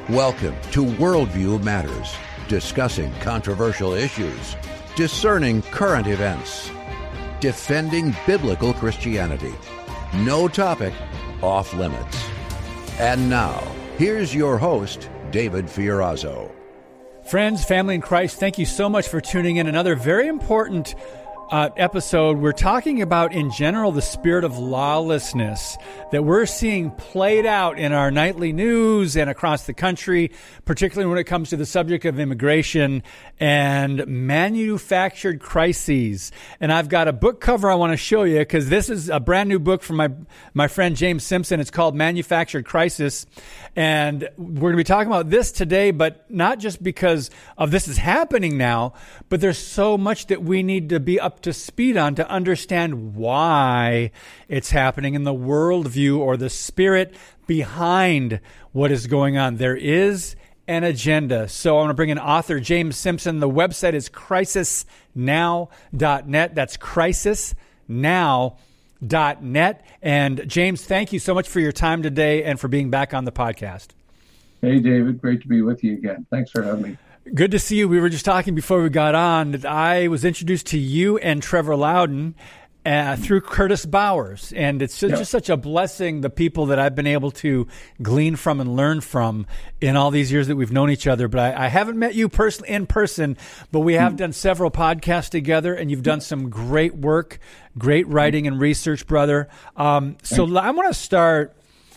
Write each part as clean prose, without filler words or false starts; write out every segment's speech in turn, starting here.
Welcome to Worldview Matters, discussing controversial issues, discerning current events, defending biblical Christianity. No topic off limits. And now, here's your host, David Fiorazo. Friends, family in Christ, thank you so much for tuning in. Another very important episode. We're talking about, in general, the spirit of lawlessness that we're seeing played out in our nightly news and across the country, particularly when it comes to the subject of immigration and manufactured crises. And I've got a book cover I want to show you because this is a brand new book from my friend James Simpson. It's called Manufactured Crisis. And we're going to be talking about this today, but not just because of this is happening now, but there's so much that we need to be up to speed on to understand why it's happening in the worldview or the spirit behind what is going on. There is an agenda. So I want to bring in author James Simpson. The website is crisisnow.net. That's crisisnow.net. And James, thank you so much for your time today and for being back on the podcast. Hey, David. Great to be with you again. Thanks for having me. Good to see you. We were just talking before we got on that I was introduced to you and Trevor Loudon through Curtis Bowers. And it's just such a blessing, the people that I've been able to glean from and learn from in all these years that we've known each other. But I haven't met you in person, but we have done several podcasts together, and you've done some great work, great writing and research, brother. So I want to start.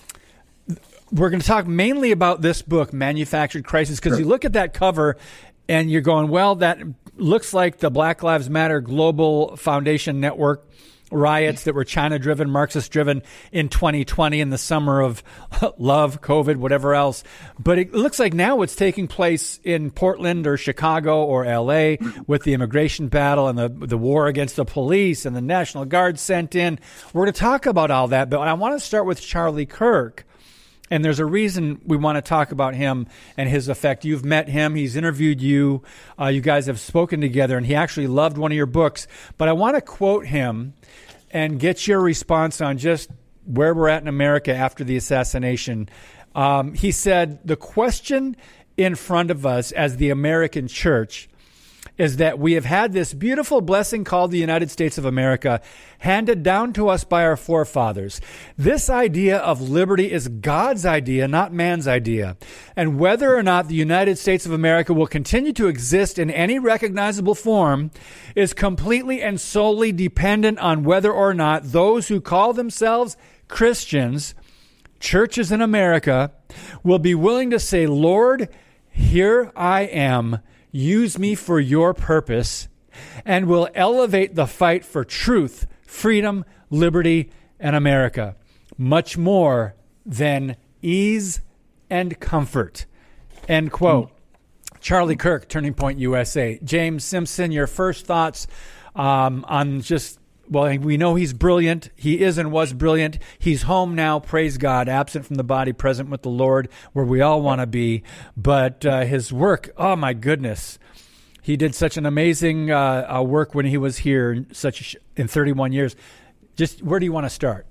We're going to talk mainly about this book, Manufactured Crisis, because you look at that cover and you're going, well, that looks like the Black Lives Matter Global Foundation Network riots that were China-driven, Marxist-driven in 2020 in the summer of love, COVID, whatever else. But it looks like now it's taking place in Portland or Chicago or L.A. with the immigration battle and the war against the police and the National Guard sent in. We're going to talk about all that, but I want to start with Charlie Kirk. And there's a reason we want to talk about him and his effect. You've met him. He's interviewed you. You guys have spoken together, and he actually loved one of your books. But I want to quote him and get your response on just where we're at in America after the assassination. He said, the question in front of us as the American church is that we have had this beautiful blessing called the United States of America handed down to us by our forefathers. This idea of liberty is God's idea, not man's idea. And whether or not the United States of America will continue to exist in any recognizable form is completely and solely dependent on whether or not those who call themselves Christians, churches in America, will be willing to say, Lord, here I am. Use me for your purpose, and will elevate the fight for truth, freedom, liberty, and America, much more than ease and comfort. End quote. Charlie Kirk, Turning Point USA. James Simpson, your first thoughts on just, well, we know he's brilliant. He is and was brilliant. He's home now, praise God, absent from the body, present with the Lord, where we all want to be. But his work, oh my goodness. He did such an amazing work when he was here in 31 years. Just where do you want to start?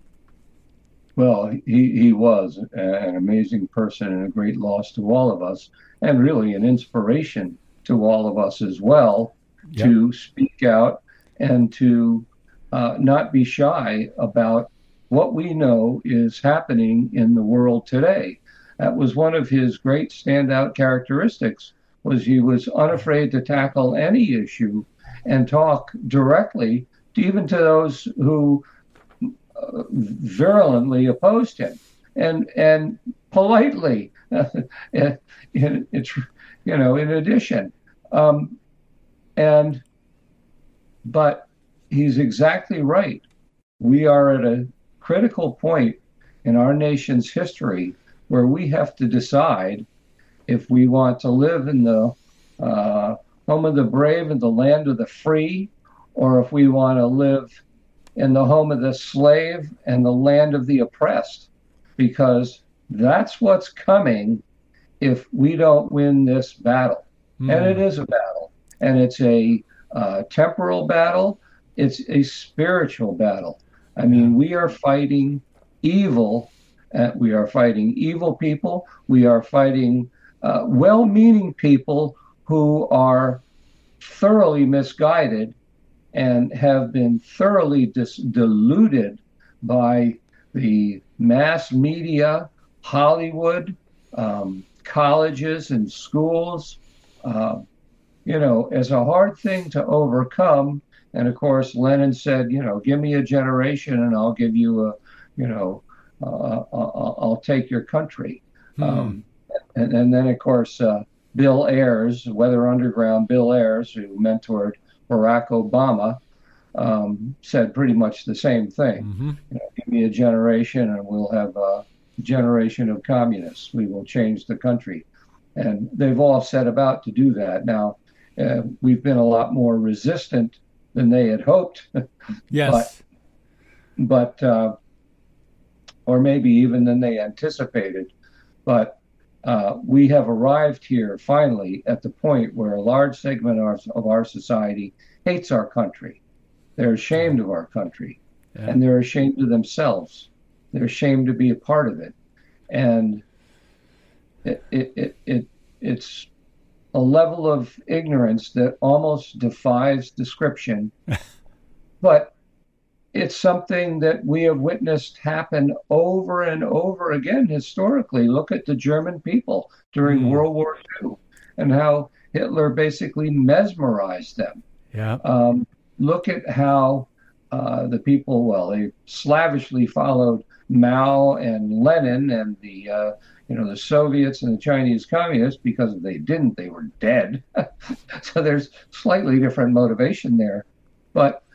Well, he was an amazing person and a great loss to all of us, and really an inspiration to all of us as well, to speak out and to not be shy about what we know is happening in the world today. That was one of his great standout characteristics, was he was unafraid to tackle any issue and talk directly even to those who virulently opposed him, and politely, in addition. But he's exactly right. We are at a critical point in our nation's history where we have to decide if we want to live in the home of the brave and the land of the free, or if we want to live in the home of the slave and the land of the oppressed, because that's what's coming if we don't win this battle. And it is a battle, and it's a temporal battle. It's a spiritual battle. I mean, we are fighting evil We are fighting evil people. We are fighting well-meaning people who are thoroughly misguided and have been thoroughly deluded by the mass media, Hollywood, colleges and schools, as a hard thing to overcome. And of course, Lenin said, give me a generation and I'll give you I'll take your country. And then, of course, Bill Ayers, Weather Underground Bill Ayers, who mentored Barack Obama, said pretty much the same thing. Give me a generation and we'll have a generation of communists. We will change the country. And they've all set about to do that. Now, we've been a lot more resistant than they had hoped. Yes. But or maybe even than they anticipated. But we have arrived here finally at the point where a large segment of our society hates our country. They're ashamed of our country, and they're ashamed of themselves. They're ashamed to be a part of it. And it's a level of ignorance that almost defies description. But it's something that we have witnessed happen over and over again historically. Look at the German people during World War II and how Hitler basically mesmerized them. Yeah. Look at how the people, they slavishly followed Mao and Lenin and the Soviets and the Chinese communists because if they didn't, they were dead. So there's slightly different motivation there. But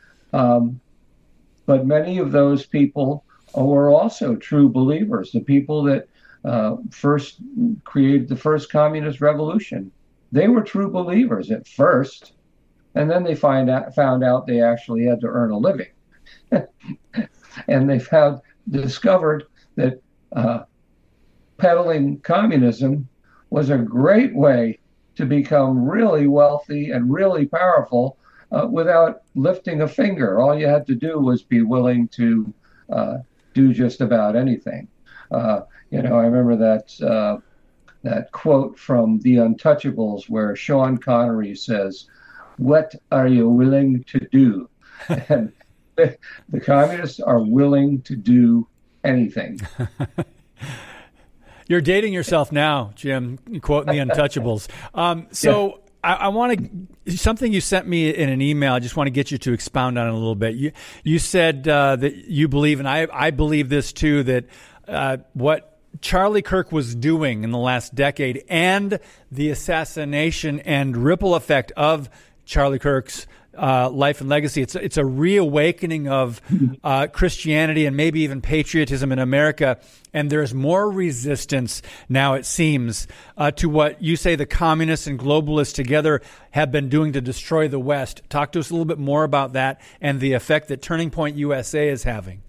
many of those people were also true believers, the people that first created the first communist revolution. They were true believers at first, and then they found out they actually had to earn a living. And they discovered that peddling communism was a great way to become really wealthy and really powerful without lifting a finger. All you had to do was be willing to do just about anything. I remember that quote from The Untouchables where Sean Connery says, "What are you willing to do?" And the communists are willing to do anything. You're dating yourself now, Jim, quoting The Untouchables. I want to, something you sent me in an email, I just want to get you to expound on it a little bit. You said that you believe, and I believe this too, that what Charlie Kirk was doing in the last decade and the assassination and ripple effect of Charlie Kirk's life and legacy, it's a reawakening of Christianity and maybe even patriotism in America. And there's more resistance now, it seems, to what you say the communists and globalists together have been doing to destroy the West. Talk to us a little bit more about that and the effect that Turning Point USA is having.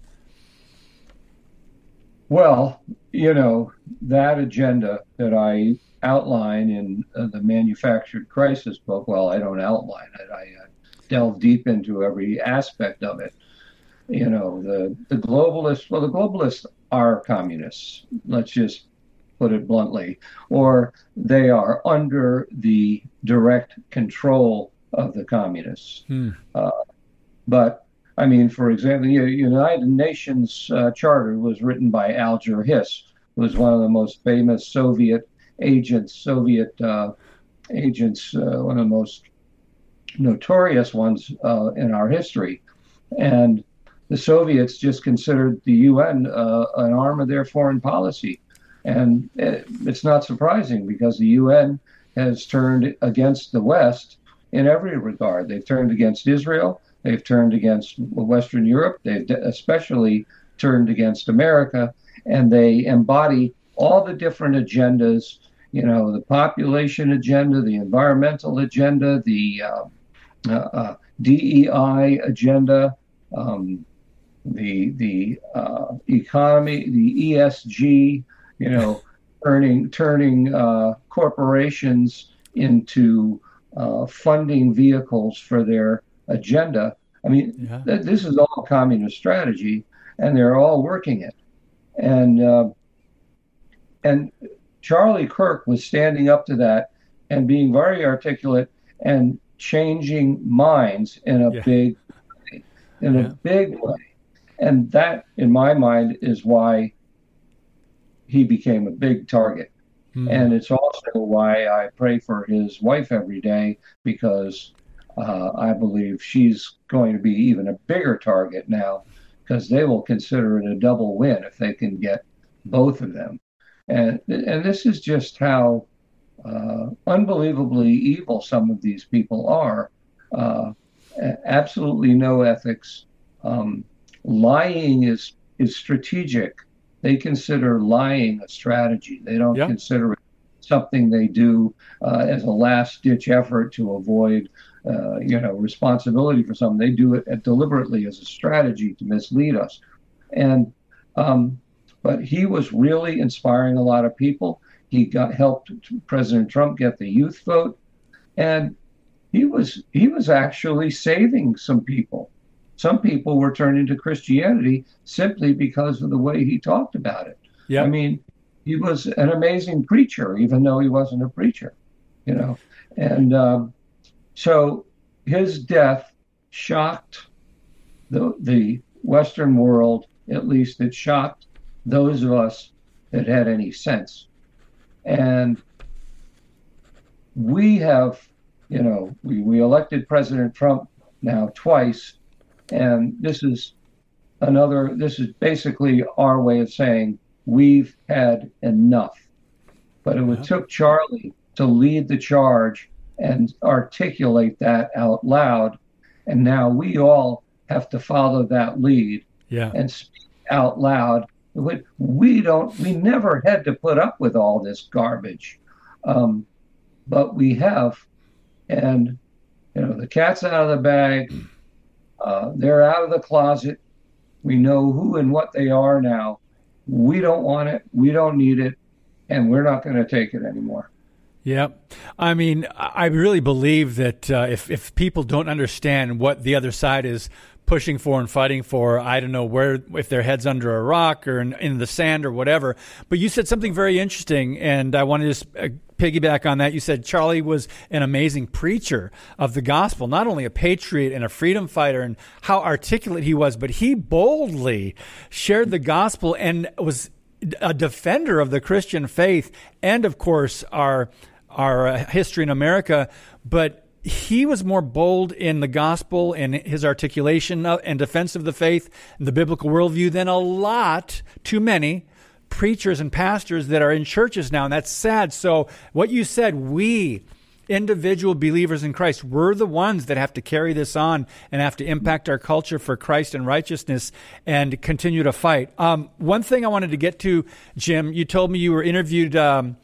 Well, that agenda that I outline in the Manufactured Crisis book, I don't outline it. I delve deep into every aspect of it. The globalists, the globalists are communists. Let's just put it bluntly. Or they are under the direct control of the communists. But, for example, the United Nations Charter was written by Alger Hiss, who was one of the most famous Soviet agents, one of the most notorious ones in our history. And the Soviets just considered the UN an arm of their foreign policy. And it's not surprising because the UN has turned against the West in every regard. They've turned against Israel. They've turned against Western Europe. They've especially turned against America. And they embody all the different agendas, the population agenda, the environmental agenda, the DEI agenda, the economy, the ESG, turning corporations into funding vehicles for their agenda. This is all communist strategy, and they're all working it. And and Charlie Kirk was standing up to that and being very articulate and changing minds in a big way, a big way. And that, in my mind, is why he became a big target. And it's also why I pray for his wife every day, because I believe she's going to be even a bigger target now, because they will consider it a double win if they can get both of them. And this is just how unbelievably evil some of these people are. Absolutely no ethics. Lying is strategic. They consider lying a strategy. They don't consider it something they do as a last-ditch effort to avoid, responsibility for something. They do it deliberately as a strategy to mislead us. And but he was really inspiring a lot of people. He helped President Trump get the youth vote, and he was actually saving some people. Some people were turning to Christianity simply because of the way he talked about it. I mean, he was an amazing preacher, even though he wasn't a preacher, And so his death shocked the Western world. At least it shocked those of us that had any sense. And we have, we elected President Trump now twice. And this is basically our way of saying we've had enough. But it took Charlie to lead the charge and articulate that out loud. And now we all have to follow that lead and speak out loud. We never had to put up with all this garbage. But we have. And, the cat's out of the bag. They're out of the closet. We know who and what they are now. We don't want it. We don't need it. And we're not going to take it anymore. Yep. I mean, I really believe that if people don't understand what the other side is pushing for and fighting for, I don't know if their head's under a rock or in the sand or whatever. But you said something very interesting, and I want to just piggyback on that. You said Charlie was an amazing preacher of the gospel, not only a patriot and a freedom fighter, and how articulate he was, but he boldly shared the gospel and was a defender of the Christian faith and, of course, our history in America. But he was more bold in the gospel and his articulation and defense of the faith and the biblical worldview than too many preachers and pastors that are in churches now. And that's sad. So what you said, we individual believers in Christ, we're the ones that have to carry this on and have to impact our culture for Christ and righteousness and continue to fight. One thing I wanted to get to, Jim, you told me you were interviewed,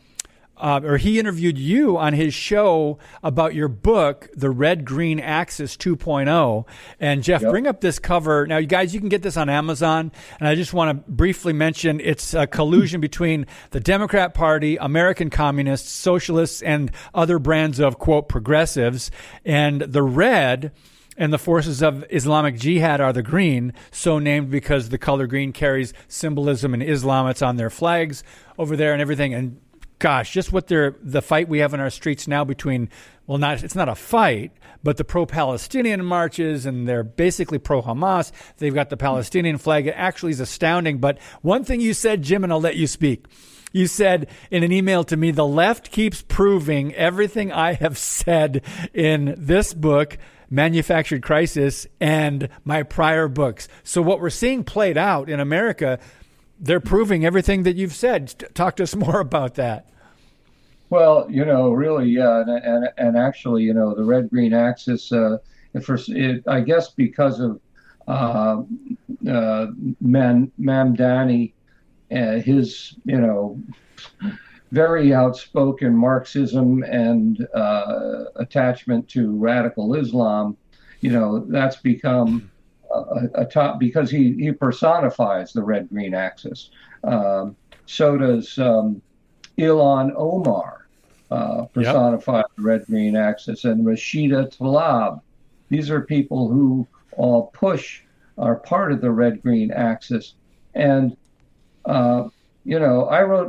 or he interviewed you on his show about your book, The Red Green Axis 2.0. And Jeff, bring up this cover. Now, you guys, you can get this on Amazon. And I just want to briefly mention it's a collusion between the Democrat Party, American communists, socialists, and other brands of, quote, progressives. And the red and the forces of Islamic Jihad are the green, so named because the color green carries symbolism in Islam. It's on their flags over there and everything. And gosh, just what the fight we have in our streets now between, it's not a fight, but the pro-Palestinian marches, and they're basically pro-Hamas. They've got the Palestinian flag. It actually is astounding. But one thing you said, Jim, and I'll let you speak. You said in an email to me, the left keeps proving everything I have said in this book, Manufactured Crisis, and my prior books. So what we're seeing played out in America, they're proving everything that you've said. Talk to us more about that. Well, really, yeah. And actually, the red-green axis, I guess because of Mamdani, his, very outspoken Marxism and attachment to radical Islam, that's become a top, because he personifies the red-green axis. So does Ilhan Omar personify the red-green axis, and Rashida Tlaib. These are people who all are part of the red-green axis. And, I wrote that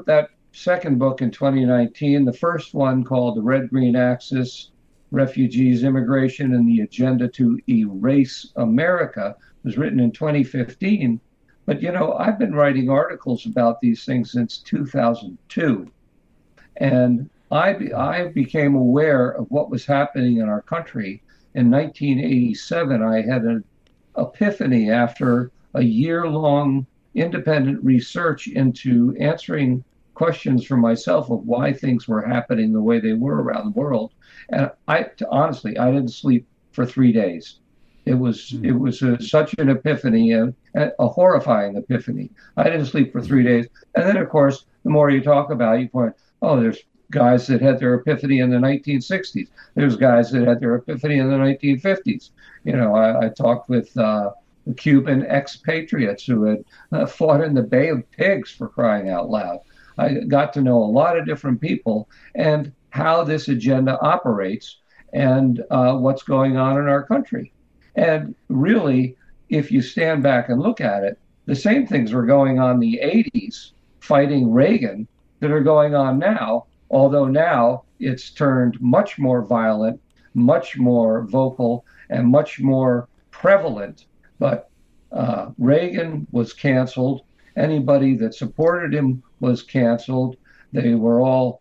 second book in 2019. The first one, called The Red Green Axis, Refugees, Immigration, and the Agenda to Erase America, was written in 2015. But, I've been writing articles about these things since 2002. And I became aware of what was happening in our country in 1987. I had an epiphany after a year-long independent research into answering questions for myself of why things were happening the way they were around the world. And honestly, I didn't sleep for 3 days. It was such an epiphany, a horrifying epiphany. I didn't sleep for 3 days. And then, of course, the more you talk about it, you point, there's guys that had their epiphany in the 1960s. There's guys that had their epiphany in the 1950s. I talked with Cuban expatriates who had fought in the Bay of Pigs, for crying out loud. I got to know a lot of different people and how this agenda operates and what's going on in our country. And really, if you stand back and look at it, the same things were going on in the 80s, fighting Reagan, that are going on now, although now it's turned much more violent, much more vocal, and much more prevalent. But Reagan was canceled. Anybody that supported him was canceled. They were all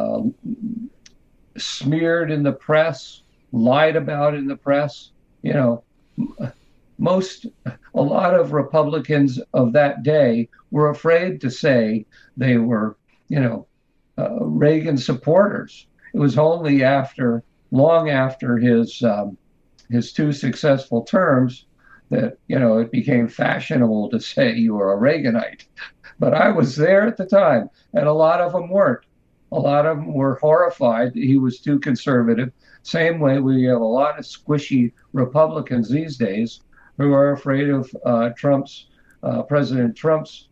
smeared in the press, lied about in the press. A lot of Republicans of that day were afraid to say they were, Reagan supporters. It was only long after his two successful terms that, it became fashionable to say you were a Reaganite. But I was there at the time, and a lot of them weren't. A lot of them were horrified that he was too conservative. Same way we have a lot of squishy Republicans these days who are afraid of President Trump's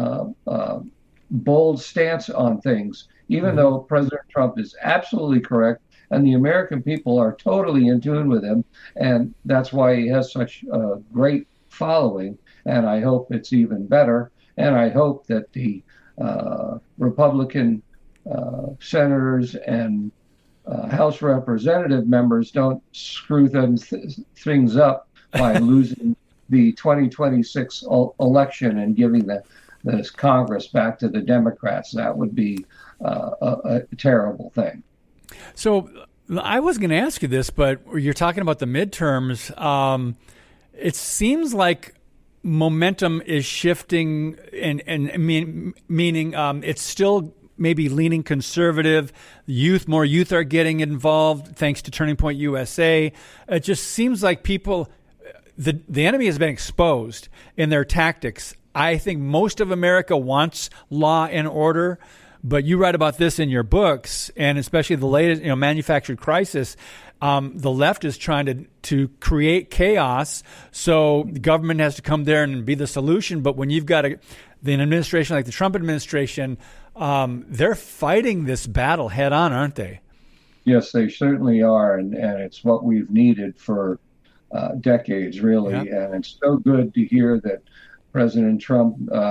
bold stance on things, even though President Trump is absolutely correct and the American people are totally in tune with him. And that's why he has such a great following. And I hope it's even better. And I hope that the Republican senators and House Representative members don't screw things up by losing the 2026 election and giving this Congress back to the Democrats. That would be a terrible thing. So I was going to ask you this, but you're talking about the midterms. It seems like momentum is shifting, meaning it's still maybe leaning conservative. More youth are getting involved thanks to Turning Point USA. It just seems like the enemy has been exposed in their tactics. I think most of America wants law and order, but you write about this in your books, and especially the latest, manufactured crisis. The left is trying to create chaos, so the government has to come there and be the solution. But when you've got an administration like the Trump administration, they're fighting this battle head on, aren't they? Yes, they certainly are, and it's what we've needed for decades, really. Yeah. And it's so good to hear that President Trump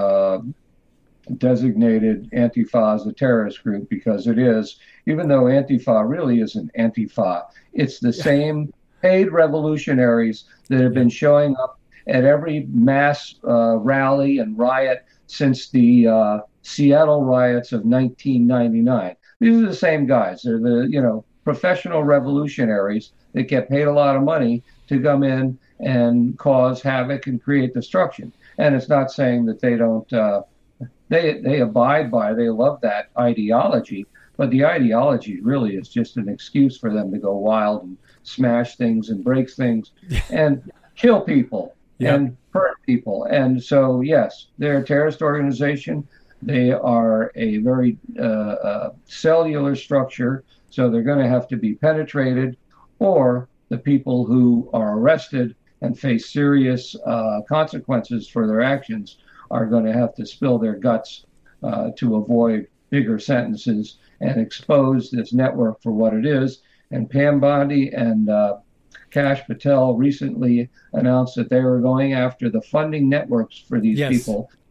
designated Antifa as a terrorist group, because it is, even though Antifa really isn't Antifa. It's the same paid revolutionaries that have been showing up at every mass rally and riot since the Seattle riots of 1999. These are the same guys. They're the, professional revolutionaries that get paid a lot of money to come in and cause havoc and create destruction. And it's not saying that they don't, they abide by, they love that ideology, but the ideology really is just an excuse for them to go wild and smash things and break things and kill people and hurt people. And so, yes, they're a terrorist organization. They are a very cellular structure, so they're going to have to be penetrated, or the people who are arrested and face serious consequences for their actions are going to have to spill their guts to avoid bigger sentences and expose this network for what it is. And Pam Bondi and Kash Patel recently announced that they were going after the funding networks for these people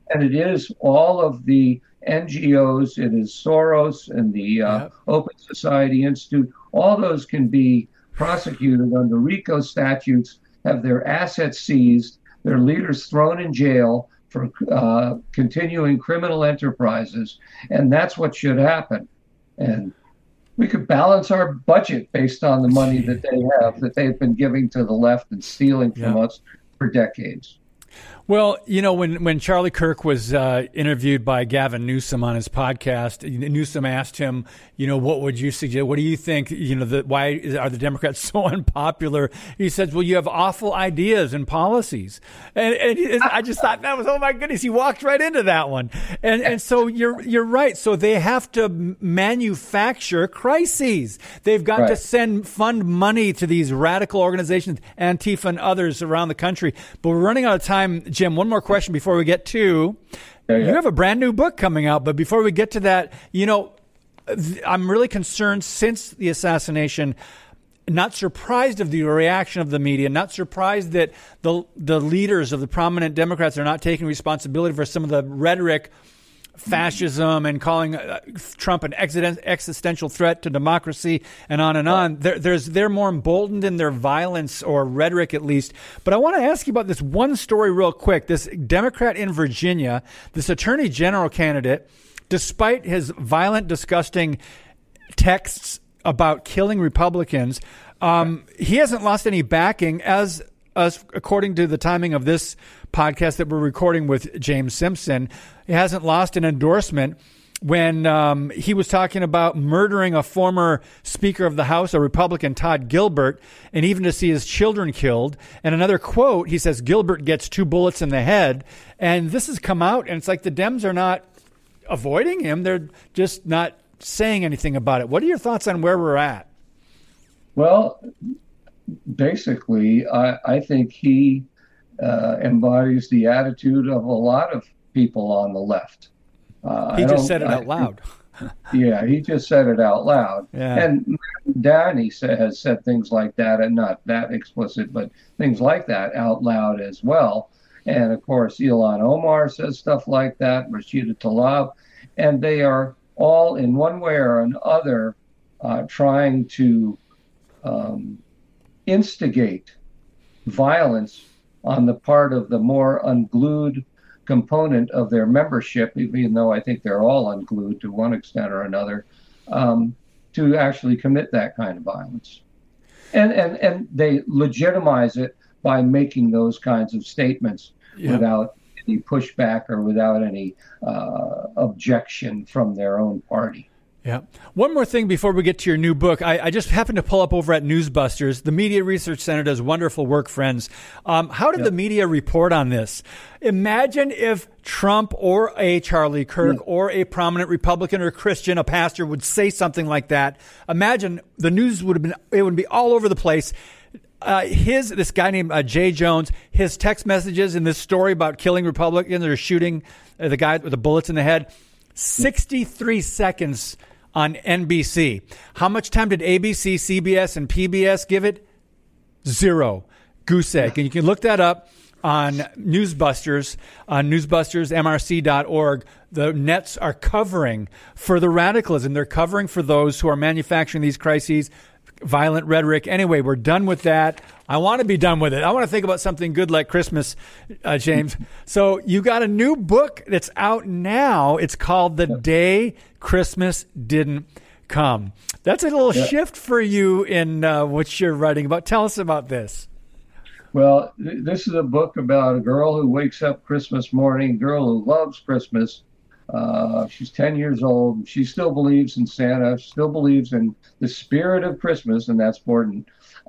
And it is all of the NGOs, it is Soros and the Open Society Institute. All those can be prosecuted under RICO statutes, have their assets seized, their leaders thrown in jail for continuing criminal enterprises. And that's what should happen. And we could balance our budget based on the money that they have, that they've been giving to the left and stealing from us for decades. Well, you know, when Charlie Kirk was interviewed by Gavin Newsom on his podcast, Newsom asked him, you know, what would you suggest? What do you think? You know, why are the Democrats so unpopular? He says, well, you have awful ideas and policies. And I just thought that was, oh my goodness, he walked right into that one. And so you're right. So they have to manufacture crises. They've got to fund money to these radical organizations, Antifa and others around the country. But we're running out of time. Jim, one more question before we get to, you have a brand new book coming out, but before we get to that, you know, I'm really concerned since the assassination, not surprised of the reaction of the media, not surprised that the leaders of the prominent Democrats are not taking responsibility for some of the rhetoric, fascism, and calling Trump an existential threat to democracy, and on and on. They're more emboldened in their violence or rhetoric, at least. But I want to ask you about this one story real quick. This Democrat in Virginia, this attorney general candidate, despite his violent, disgusting texts about killing Republicans, he hasn't lost any backing as according to the timing of this podcast that we're recording with James Simpson. He hasn't lost an endorsement when he was talking about murdering a former Speaker of the House, a Republican, Todd Gilbert, and even to see his children killed. And another quote, he says, Gilbert gets 2 bullets in the head. And this has come out, and it's like the Dems are not avoiding him. They're just not saying anything about it. What are your thoughts on where we're at? Well, basically, I think he embodies the attitude of a lot of people on the left. He just said it out loud. Yeah, he just said it out loud. Yeah. And Danny has said things like that, and not that explicit, but things like that out loud as well. And of course, Ilhan Omar says stuff like that, Rashida Tlaib, and they are all in one way or another trying to instigate violence on the part of the more unglued component of their membership, even though I think they're all unglued to one extent or another, to actually commit that kind of violence. And they legitimize it by making those kinds of statements without any pushback or without any objection from their own party. Yeah. One more thing before we get to your new book. I just happened to pull up over at Newsbusters. The Media Research Center does wonderful work, friends. How did the media report on this? Imagine if Trump or a Charlie Kirk or a prominent Republican or Christian, a pastor, would say something like that. Imagine the news would be all over the place. This guy named Jay Jones, his text messages in this story about killing Republicans or shooting the guy with the bullets in the head, 63 seconds on NBC. How much time did ABC, CBS, and PBS give it? 0. Goose egg. And you can look that up on Newsbusters, on newsbustersmrc.org. The nets are covering for the radicalism. They're covering for those who are manufacturing these crises, violent rhetoric. Anyway, we're done with that. I want to be done with it. I want to think about something good like Christmas, James. So you got a new book that's out now. It's called The Day Christmas Didn't Come. That's a little shift for you in what you're writing about. Tell us about this. Well, this is a book about a girl who wakes up Christmas morning, a girl who loves Christmas. She's 10 years old. She still believes in Santa, still believes in the spirit of Christmas, and that's important.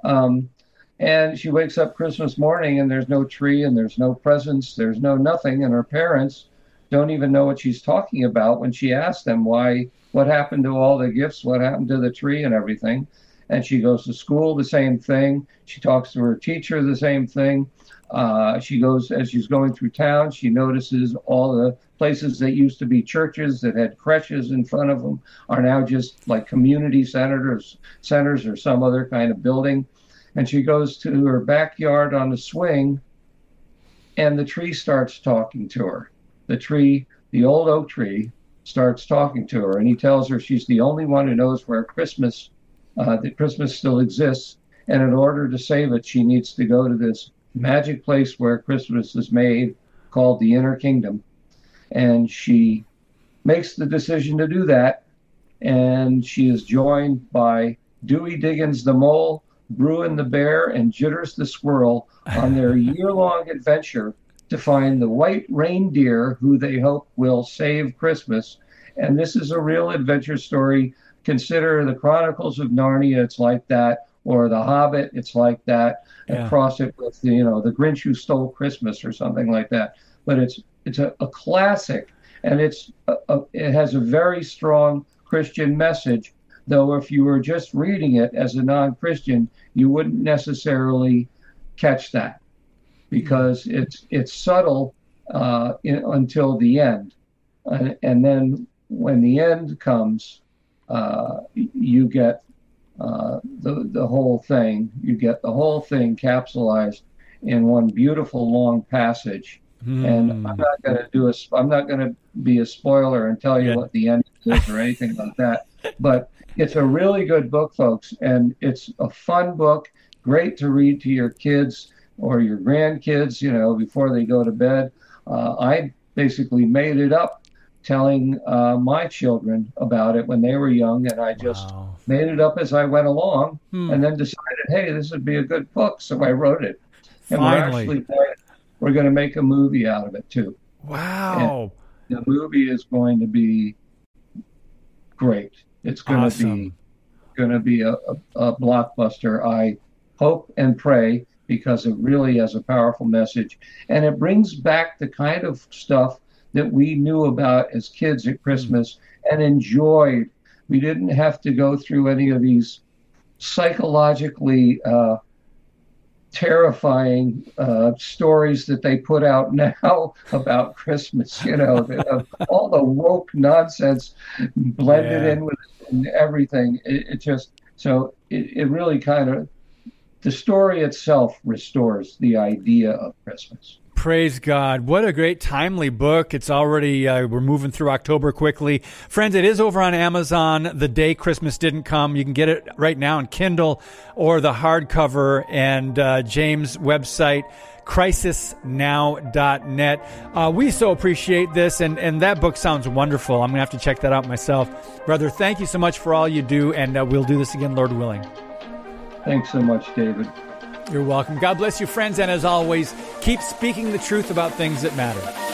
And she wakes up Christmas morning and there's no tree and there's no presents, there's no nothing. And her parents don't even know what she's talking about when she asks them what happened to all the gifts, what happened to the tree and everything. And she goes to school, the same thing. She talks to her teacher, the same thing. As she's going through town, she notices all the places that used to be churches that had creches in front of them are now just like community centers or some other kind of building. And she goes to her backyard on the swing, and the tree starts talking to her. the tree, the old oak tree, starts talking to her, and he tells her she's the only one who knows where Christmas, that Christmas still exists, and in order to save it, she needs to go to this magic place where Christmas is made, called the Inner Kingdom, and she makes the decision to do that, and she is joined by Dewey Diggins the mole, Bruin the bear, and Jitters the squirrel on their year-long adventure to find the white reindeer who they hope will save Christmas. And this is a real adventure story. Consider the Chronicles of Narnia, it's like that, or The Hobbit, it's like that, and cross it with the Grinch Who Stole Christmas or something like that. But it's a classic, and it has a very strong Christian message, though if you were just reading it as a non-Christian, you wouldn't necessarily catch that, because it's subtle until the end, and then when the end comes, you get the whole thing. You get the whole thing capsulized in one beautiful long passage. And I'm not going to be a spoiler and tell you what the end is or anything like that. But it's a really good book, folks, and it's a fun book, great to read to your kids or your grandkids, before they go to bed. I basically made it up telling my children about it when they were young, and I just made it up as I went along, and then decided, hey, this would be a good book, so I wrote it. And we're going to make a movie out of it too. Wow! And the movie is going to be great. It's going to be a blockbuster. I hope and pray, because it really has a powerful message, and it brings back the kind of stuff that we knew about as kids at Christmas and enjoyed. We didn't have to go through any of these psychologically terrifying stories that they put out now about Christmas, all the woke nonsense blended in with everything. It really kind of, the story itself restores the idea of Christmas. Praise God. What a great timely book. It's already, we're moving through October quickly. Friends, it is over on Amazon, The Day Christmas Didn't Come. You can get it right now on Kindle or the hardcover, and James' website, crisisnow.net. We so appreciate this, and that book sounds wonderful. I'm going to have to check that out myself. Brother, thank you so much for all you do, and we'll do this again, Lord willing. Thanks so much, David. You're welcome. God bless you, friends, and as always, keep speaking the truth about things that matter.